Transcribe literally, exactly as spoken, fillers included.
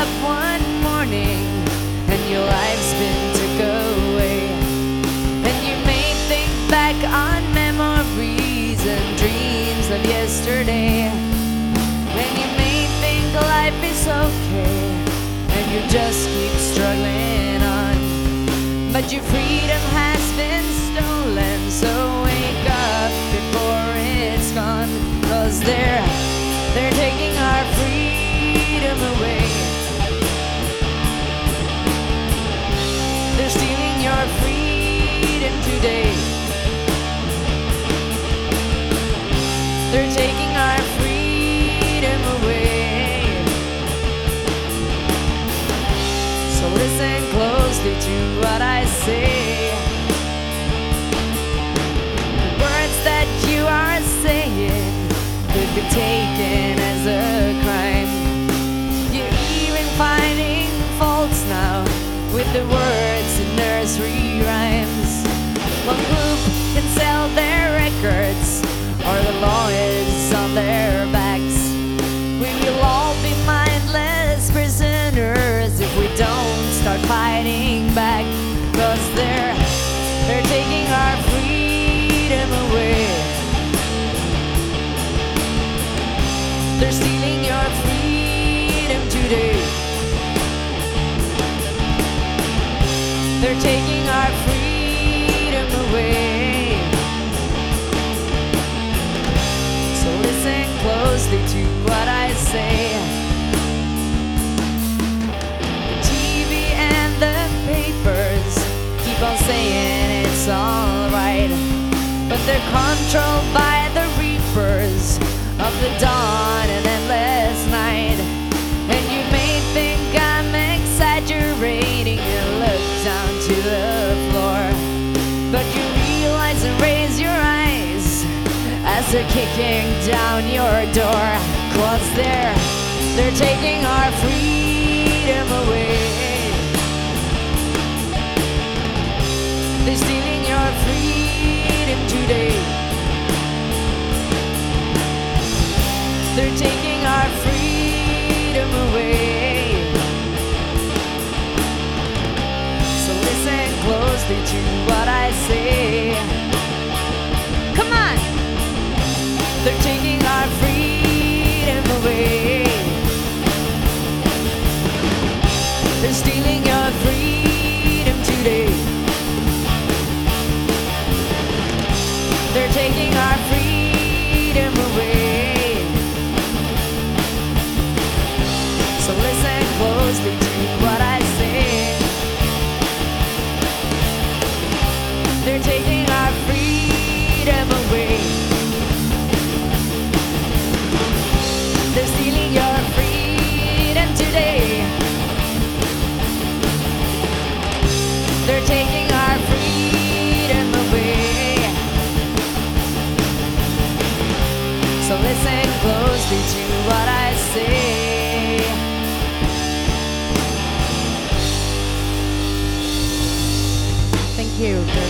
up one morning and your life's been took away, and you may think back on memories and dreams of yesterday, and you may think life is okay and you just keep struggling on, but your freedom has been stolen. So wake up before it's gone, 'cause they're they're taking our freedom away. They're stealing your freedom today. They're taking our freedom away. So listen closely to what I say. The words that you are saying could be taken as a crime. You're even finding faults now with the words in nursery rhymes. One group can sell their records, or the law is on their backs. We will all be mindless prisoners if we don't start fighting back, 'cause they're they're taking our freedom away. They're stealing your freedom today. They're taking our freedom away. So listen closely to what I say. The T V and the papers keep on saying it's alright, but they're controlled by the reapers of the dawn and endless night. And you may think I'm exaggerating and look down to the floor, but you realize and raise your eyes as they're kicking down your door, 'cause they're they're taking our freedom away. They're stealing your freedom today. They're taking our freedom away. So listen closely to what I say. Come on! They're taking our freedom away. They're stealing your freedom today. They're taking our freedom away. So listen closely to what I say. They're taking our freedom away. They're stealing your freedom today. They're taking our freedom away. So listen closely to what I say. Thank you.